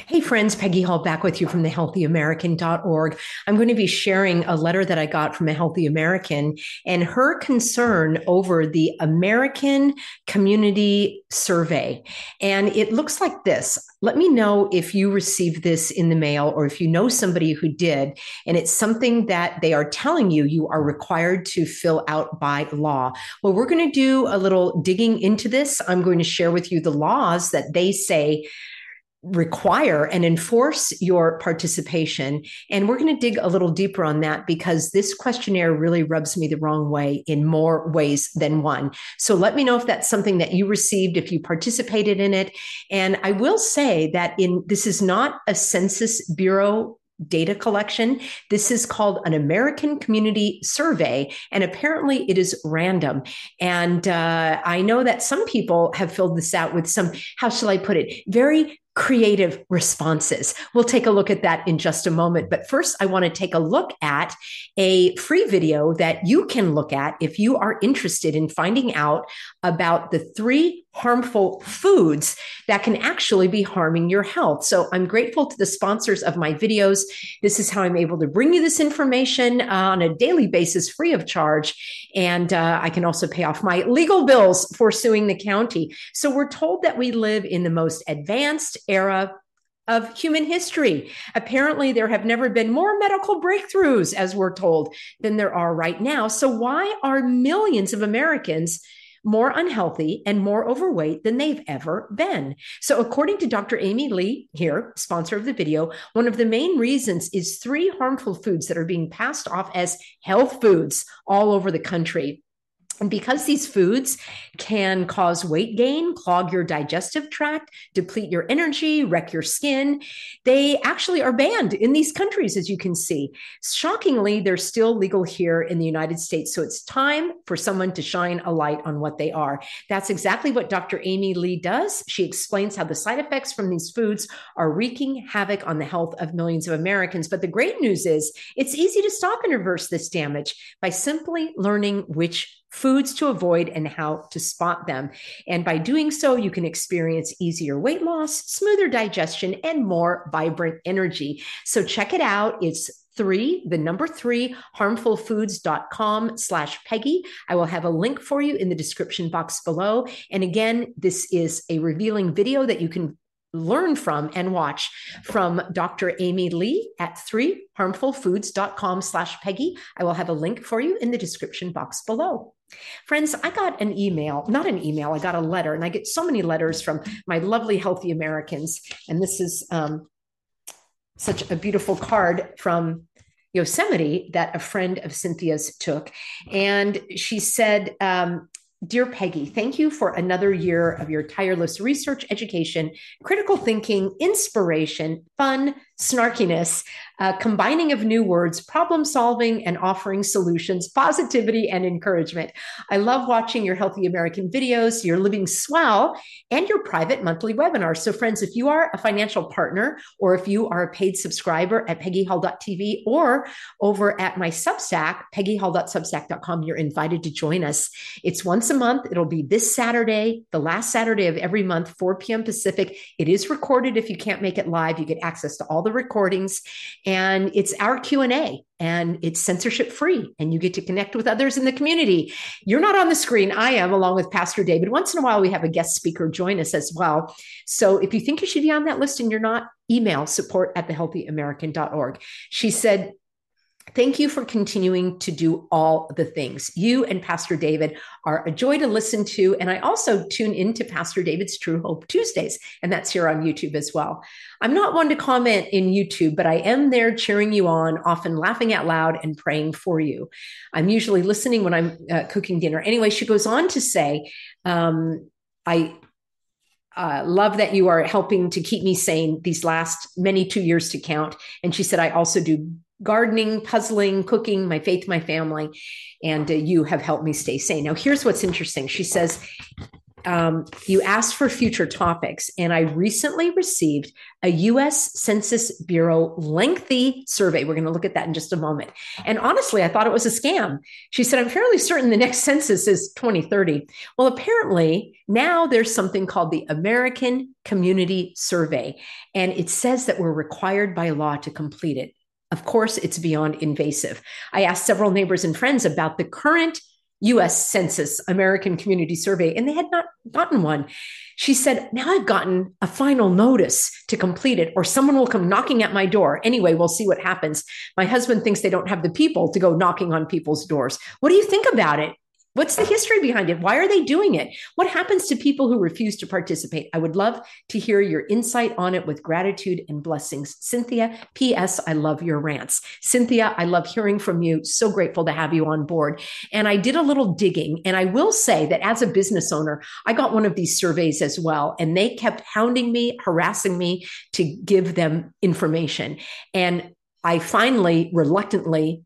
Hey friends, Peggy Hall back with you from thehealthyamerican.org. I'm going to be sharing a letter that I got from a Healthy American and her concern over the American Community Survey. And it looks like this. Let me know if you received this in the mail or if you know somebody who did. And it's something that they are telling you you are required to fill out by law. Well, we're going to do a little digging into this. I'm going to share with you the laws that they say require and enforce your participation. And we're going to dig a little deeper on that because this questionnaire really rubs me the wrong way in more ways than one. So let me know if that's something that you received, if you participated in it. And I will say that this is not a Census Bureau data collection. This is called an American Community Survey, and apparently it is random. And I know that some people have filled this out with some, how shall I put it, very creative responses. We'll take a look at that in just a moment. But first, I want to take a look at a free video that you can look at if you are interested in finding out about the 3 harmful foods that can actually be harming your health. So I'm grateful to the sponsors of my videos. This is how I'm able to bring you this information on a daily basis free of charge. And I can also pay off my legal bills for suing the county. So we're told that we live in the most advanced era of human history. Apparently, there have never been more medical breakthroughs, as we're told, than there are right now. So why are millions of Americans more unhealthy and more overweight than they've ever been? So according to Dr. Amy Lee here, sponsor of the video, one of the main reasons is 3 harmful foods that are being passed off as health foods all over the country. And because these foods can cause weight gain, clog your digestive tract, deplete your energy, wreck your skin, they actually are banned in these countries, as you can see. Shockingly, they're still legal here in the United States. So it's time for someone to shine a light on what they are. That's exactly what Dr. Amy Lee does. She explains how the side effects from these foods are wreaking havoc on the health of millions of Americans. But the great news is it's easy to stop and reverse this damage by simply learning which foods to avoid and how to spot them. And by doing so, you can experience easier weight loss, smoother digestion, and more vibrant energy. So check it out. It's the number 3, harmfulfoods.com/Peggy. I will have a link for you in the description box below. And again, this is a revealing video that you can learn from and watch from Dr. Amy Lee at 3harmfulfoods.com/Peggy. I will have a link for you in the description box below. Friends, I got an email, not an email, I got a letter, and I get so many letters from my lovely Healthy Americans. And this is such a beautiful card from Yosemite that a friend of Cynthia's took. And she said, Dear Peggy, thank you for another year of your tireless research, education, critical thinking, inspiration, fun, snarkiness, combining of new words, problem solving, and offering solutions, positivity, and encouragement. I love watching your Healthy American videos, your Living Swell, and your private monthly webinars. So friends, if you are a financial partner or if you are a paid subscriber at peggyhall.tv or over at my Substack, peggyhall.substack.com, you're invited to join us. It's once a month. It'll be this Saturday, the last Saturday of every month, 4 p.m. Pacific. It is recorded. If you can't make it live, you get access to all the recordings, and it's our Q&A, and it's censorship free, and you get to connect with others in the community. You're not on the screen. I am, along with Pastor David. Once in a while, we have a guest speaker join us as well. So if you think you should be on that list and you're not, email support@thehealthyamerican.org. She said, thank you for continuing to do all the things. You and Pastor David are a joy to listen to. And I also tune into Pastor David's True Hope Tuesdays, and that's here on YouTube as well. I'm not one to comment in YouTube, but I am there cheering you on, often laughing out loud and praying for you. I'm usually listening when I'm cooking dinner. Anyway, she goes on to say, I love that you are helping to keep me sane these last many 2 years to count. And she said, I also do gardening, puzzling, cooking, my faith, my family, and you have helped me stay sane. Now, here's what's interesting. She says, You asked for future topics, and I recently received a US Census Bureau lengthy survey. We're going to look at that in just a moment. And honestly, I thought it was a scam. She said, I'm fairly certain the next census is 2030. Well, apparently, now there's something called the American Community Survey, and it says that we're required by law to complete it. Of course, it's beyond invasive. I asked several neighbors and friends about the current US Census American Community Survey, and they had not gotten one. She said, now I've gotten a final notice to complete it, or someone will come knocking at my door. Anyway, we'll see what happens. My husband thinks they don't have the people to go knocking on people's doors. What do you think about it? What's the history behind it? Why are they doing it? What happens to people who refuse to participate? I would love to hear your insight on it with gratitude and blessings. Cynthia, P.S. I love your rants. Cynthia, I love hearing from you. So grateful to have you on board. And I did a little digging, and I will say that as a business owner, I got one of these surveys as well, and they kept hounding me, harassing me to give them information. And I finally, reluctantly,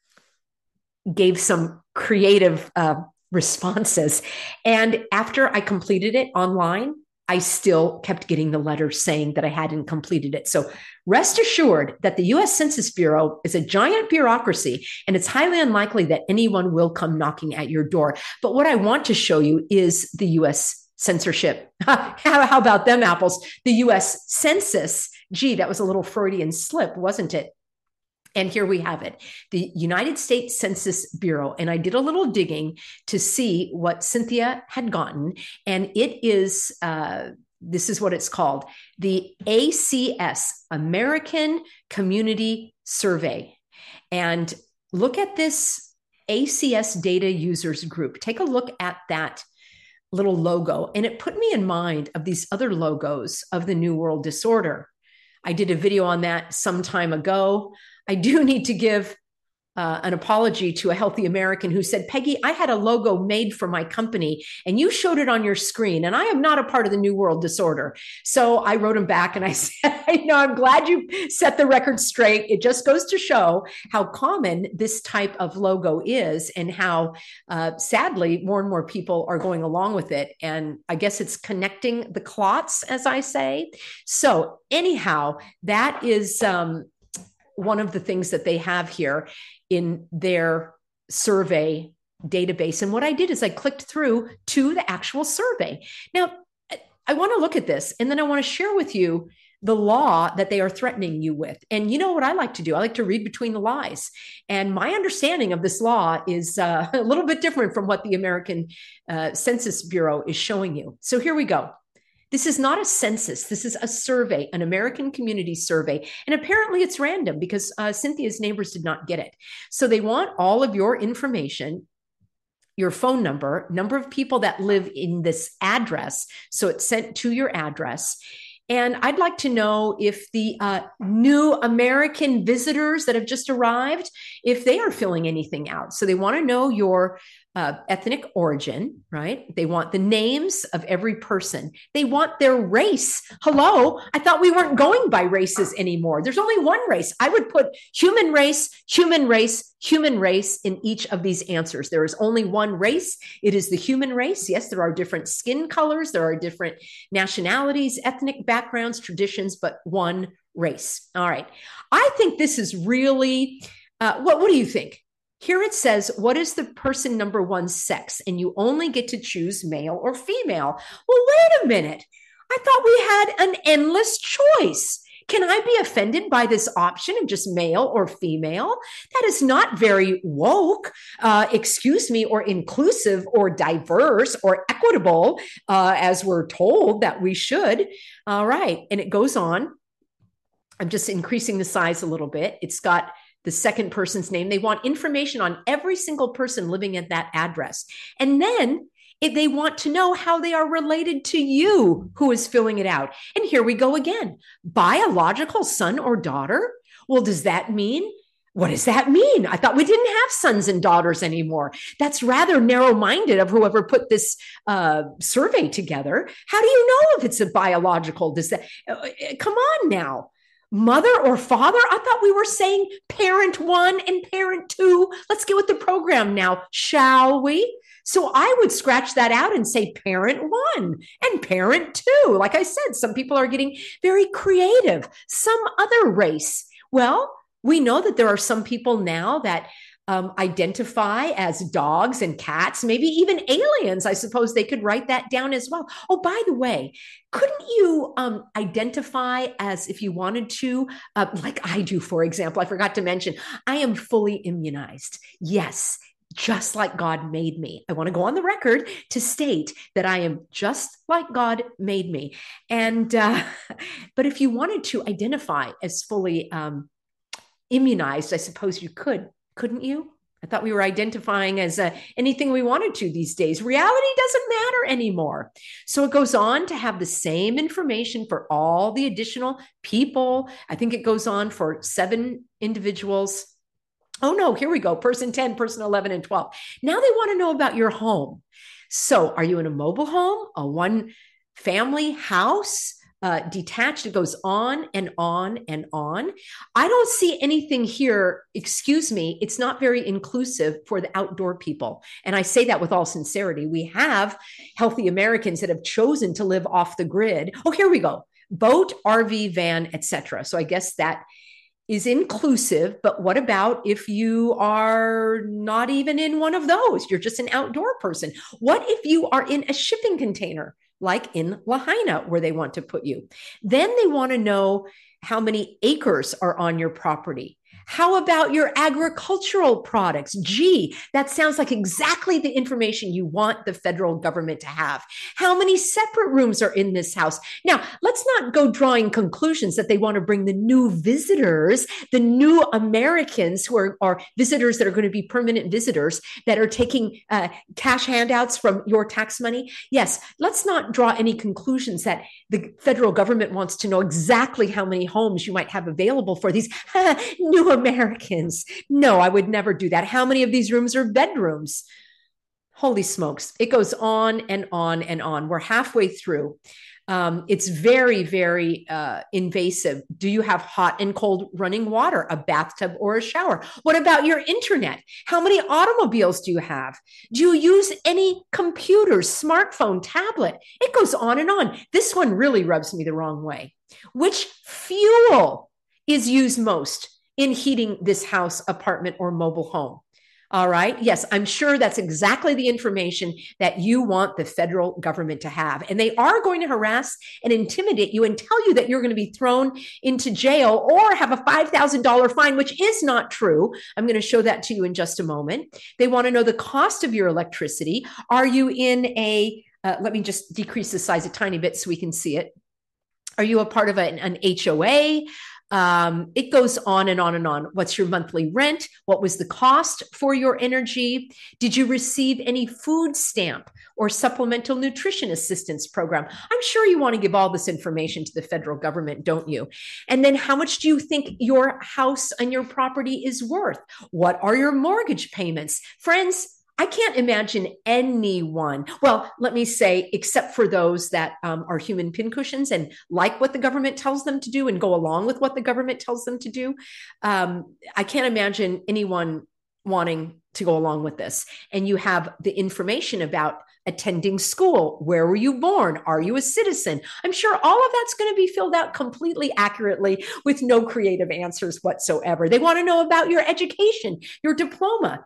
gave some creative responses. And after I completed it online, I still kept getting the letters saying that I hadn't completed it. So rest assured that the US Census Bureau is a giant bureaucracy, and it's highly unlikely that anyone will come knocking at your door. But what I want to show you is the US censorship. How about them apples? The US Census. Gee, that was a little Freudian slip, wasn't it? And here we have it, the United States Census Bureau. And I did a little digging to see what Cynthia had gotten. And it is, this is what it's called, the ACS, American Community Survey. And look at this ACS data users group. Take a look at that little logo. And it put me in mind of these other logos of the New World Disorder. I did a video on that some time ago. I do need to give an apology to a healthy American who said, Peggy, I had a logo made for my company and you showed it on your screen, and I am not a part of the New World Disorder. So I wrote him back and I said, I'm glad you set the record straight. It just goes to show how common this type of logo is, and how sadly more and more people are going along with it. And I guess it's connecting the clots, as I say. So anyhow, that is one of the things that they have here in their survey database. And what I did is I clicked through to the actual survey. Now, I want to look at this, and then I want to share with you the law that they are threatening you with. And you know what I like to do? I like to read between the lies. And my understanding of this law is a little bit different from what the American Census Bureau is showing you. So here we go. This is not a census. This is a survey, an American Community Survey. And apparently it's random because Cynthia's neighbors did not get it. So they want all of your information, your phone number, number of people that live in this address. So it's sent to your address. And I'd like to know if the new American visitors that have just arrived, if they are filling anything out. So they want to know your ethnic origin, right? They want the names of every person. They want their race. Hello, I thought we weren't going by races anymore. There's only one race. I would put human race, human race, human race in each of these answers. There is only one race. It is the human race. Yes, there are different skin colors. There are different nationalities, ethnic backgrounds, traditions, but one race. All right. I think this is really, what do you think? Here it says, what is the person number one sex? And you only get to choose male or female. Well, wait a minute. I thought we had an endless choice. Can I be offended by this option of just male or female? That is not very woke, excuse me, or inclusive or diverse or equitable, as we're told that we should. All right. And it goes on. I'm just increasing the size a little bit. It's got the second person's name. They want information on every single person living at that address. And then they want to know how they are related to you, who is filling it out. And here we go again. Biological son or daughter? Well, does that mean? What does that mean? I thought we didn't have sons and daughters anymore. That's rather narrow-minded of whoever put this survey together. How do you know if it's a biological? Does that? Come on now. Mother or father? I thought we were saying parent one and parent two. Let's get with the program now, shall we? So I would scratch that out and say parent one and parent two. Like I said, some people are getting very creative, some other race. Well, we know that there are some people now that identify as dogs and cats, maybe even aliens. I suppose they could write that down as well. Oh, by the way, couldn't you identify as, if you wanted to, like I do, for example? I forgot to mention, I am fully immunized. Yes, just like God made me. I want to go on the record to state that I am just like God made me. And, but if you wanted to identify as fully immunized, I suppose you could, couldn't you? I thought we were identifying as anything we wanted to these days. Reality doesn't matter anymore. So it goes on to have the same information for all the additional people. I think it goes on for 7 individuals. Oh no, here we go. Person 10, person 11, and 12. Now they want to know about your home. So are you in a mobile home, a one family house? Detached, it goes on and on and on. I don't see anything here, excuse me, it's not very inclusive for the outdoor people. And I say that with all sincerity. We have healthy Americans that have chosen to live off the grid. Oh, here we go. Boat, RV, van, etc. So I guess that is inclusive, but what about if you are not even in one of those? You're just an outdoor person. What if you are in a shipping container, like in Lahaina, where they want to put you? Then they want to know how many acres are on your property. How about your agricultural products? Gee, that sounds like exactly the information you want the federal government to have. How many separate rooms are in this house? Now, let's not go drawing conclusions that they want to bring the new visitors, the new Americans who are visitors that are going to be permanent visitors that are taking cash handouts from your tax money. Yes, let's not draw any conclusions that the federal government wants to know exactly how many homes you might have available for these new Americans. No, I would never do that. How many of these rooms are bedrooms? Holy smokes. It goes on and on and on. We're halfway through. It's very, very invasive. Do you have hot and cold running water, a bathtub or a shower? What about your internet? How many automobiles do you have? Do you use any computers, smartphone, tablet? It goes on and on. This one really rubs me the wrong way. Which fuel is used most in heating this house, apartment, or mobile home? All right. Yes, I'm sure that's exactly the information that you want the federal government to have. And they are going to harass and intimidate you and tell you that you're going to be thrown into jail or have a $5,000 fine, which is not true. I'm going to show that to you in just a moment. They want to know the cost of your electricity. Are you in a, let me just decrease the size a tiny bit so we can see it. Are you a part of an HOA? It goes on and on and on. What's your monthly rent? What was the cost for your energy? Did you receive any food stamp or supplemental nutrition assistance program? I'm sure you want to give all this information to the federal government, don't you? And then how much do you think your house and your property is worth? What are your mortgage payments? Friends, I can't imagine anyone, well, let me say, except for those that are human pincushions and like what the government tells them to do and go along with what the government tells them to do. I can't imagine anyone wanting to go along with this. And you have the information about attending school. Where were you born? Are you a citizen? I'm sure all of that's going to be filled out completely accurately with no creative answers whatsoever. They want to know about your education, your diploma.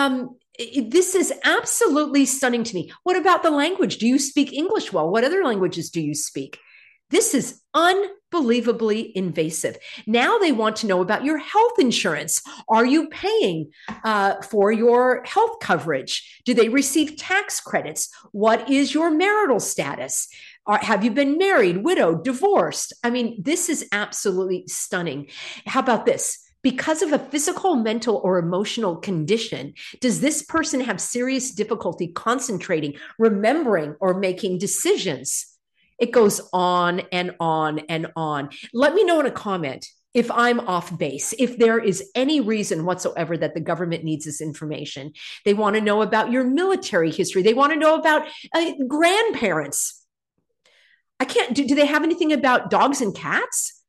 This is absolutely stunning to me. What about the language? Do you speak English well? What other languages do you speak? This is unbelievably invasive. Now they want to know about your health insurance. Are you paying for your health coverage? Do they receive tax credits? What is your marital status? Have you been married, widowed, divorced? I mean, this is absolutely stunning. How about this? Because of a physical, mental, or emotional condition, does this person have serious difficulty concentrating, remembering, or making decisions? It goes on and on and on. Let me know in a comment if I'm off base, if there is any reason whatsoever that the government needs this information. They want to know about your military history. They want to know about grandparents. I can't, do they have anything about dogs and cats?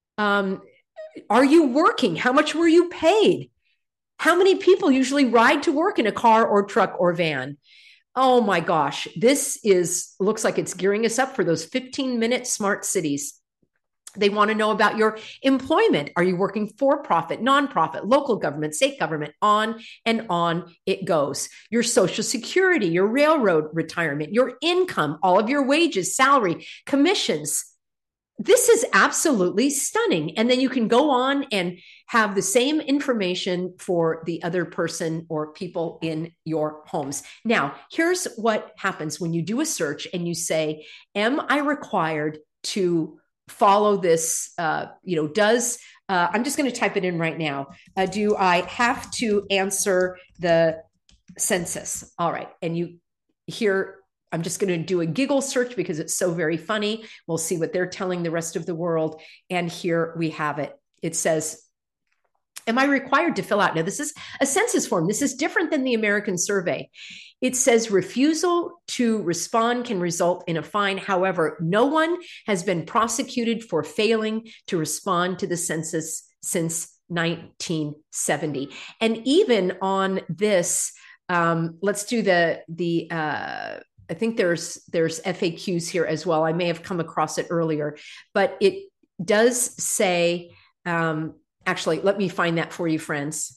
Are you working? How much were you paid? How many people usually ride to work in a car or truck or van? Oh my gosh, looks like it's gearing us up for those 15-minute smart cities. They want to know about your employment. Are you working for profit, nonprofit, local government, state government? On and on it goes. Your Social Security, your railroad retirement, your income, all of your wages, salary, commissions. This is absolutely stunning. And then you can go on and have the same information for the other person or people in your homes. Now, here's what happens when you do a search and you say, am I required to follow this? I'm just going to type it in right now. Do I have to answer the census? All right. And you hear, I'm just going to do a giggle search because it's so very funny. We'll see what they're telling the rest of the world. And here we have it. It says, am I required to fill out? Now, this is a census form. This is different than the American survey. It says refusal to respond can result in a fine. However, no one has been prosecuted for failing to respond to the census since 1970. And even on this, let's do I think there's FAQs here as well. I may have come across it earlier, but it does say, actually, let me find that for you, friends.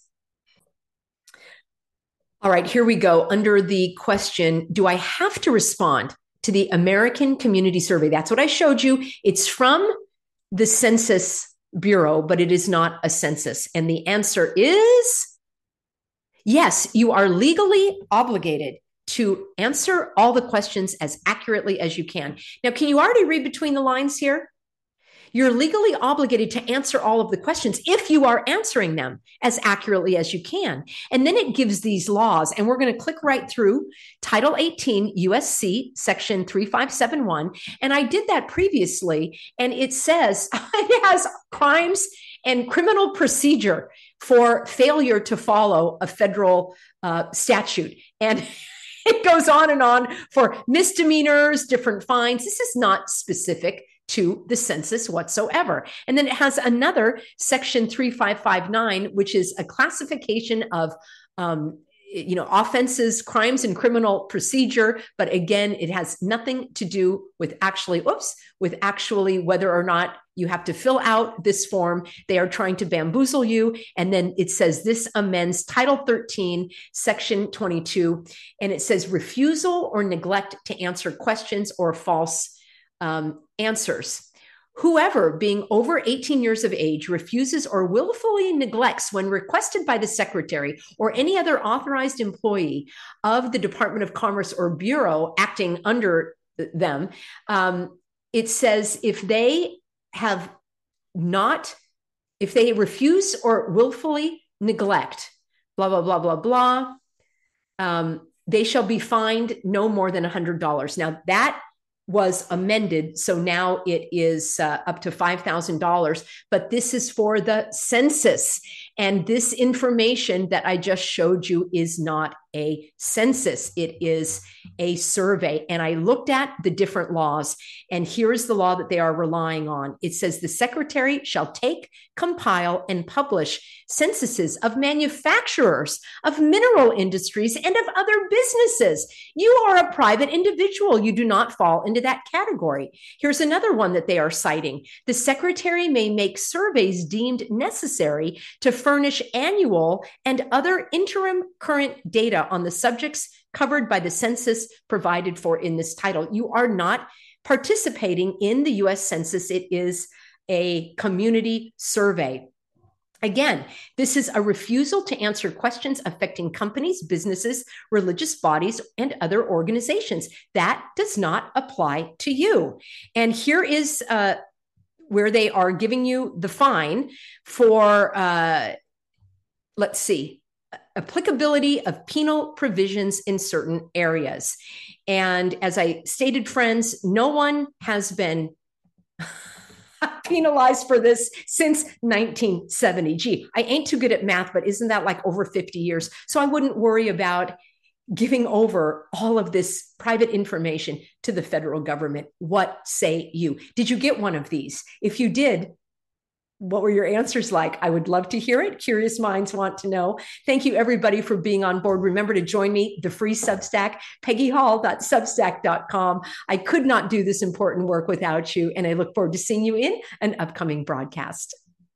All right, here we go. Under the question, do I have to respond to the American Community Survey? That's what I showed you. It's from the Census Bureau, but it is not a census. And the answer is yes, you are legally obligated to answer all the questions as accurately as you can. Now, can you already read between the lines here? You're legally obligated to answer all of the questions if you are answering them as accurately as you can. And then it gives these laws, and we're going to click right through Title 18 USC Section 3571. And I did that previously, and it says it has crimes and criminal procedure for failure to follow a federal statute. And it goes on and on for misdemeanors, different fines. This is not specific to the census whatsoever. And then it has another Section 3559, which is a classification of offenses, crimes, and criminal procedure. But again, it has nothing to do with actually whether or not you have to fill out this form. They are trying to bamboozle you. And then it says this amends Title 13, Section 22. And it says refusal or neglect to answer questions or false answers. Whoever, being over 18 years of age, refuses or willfully neglects when requested by the secretary or any other authorized employee of the Department of Commerce or Bureau acting under them, it says if they refuse or willfully neglect, blah, blah, blah, blah, blah, they shall be fined no more than $100. Now, that was amended. So now it is up to $5,000, but this is for the census. And this information that I just showed you is not a census. It is a survey. And I looked at the different laws, and here is the law that they are relying on. It says the secretary shall take, compile, and publish censuses of manufacturers, of mineral industries, and of other businesses. You are a private individual. You do not fall into that category. Here's another one that they are citing. The secretary may make surveys deemed necessary to furnish annual and other interim current data on the subjects covered by the census provided for in this title. You are not participating in the U.S. Census. It is a community survey. Again, this is a refusal to answer questions affecting companies, businesses, religious bodies, and other organizations. That does not apply to you. And here is where they are giving you the fine for, let's see, applicability of penal provisions in certain areas. And as I stated, friends, no one has been penalized for this since 1970. Gee, I ain't too good at math, but isn't that like over 50 years? So I wouldn't worry about giving over all of this private information to the federal government. What say you? Did you get one of these? If you did, what were your answers like? I would love to hear it. Curious minds want to know. Thank you, everybody, for being on board. Remember to join me, the free Substack, peggyhall.substack.com. I could not do this important work without you, and I look forward to seeing you in an upcoming broadcast.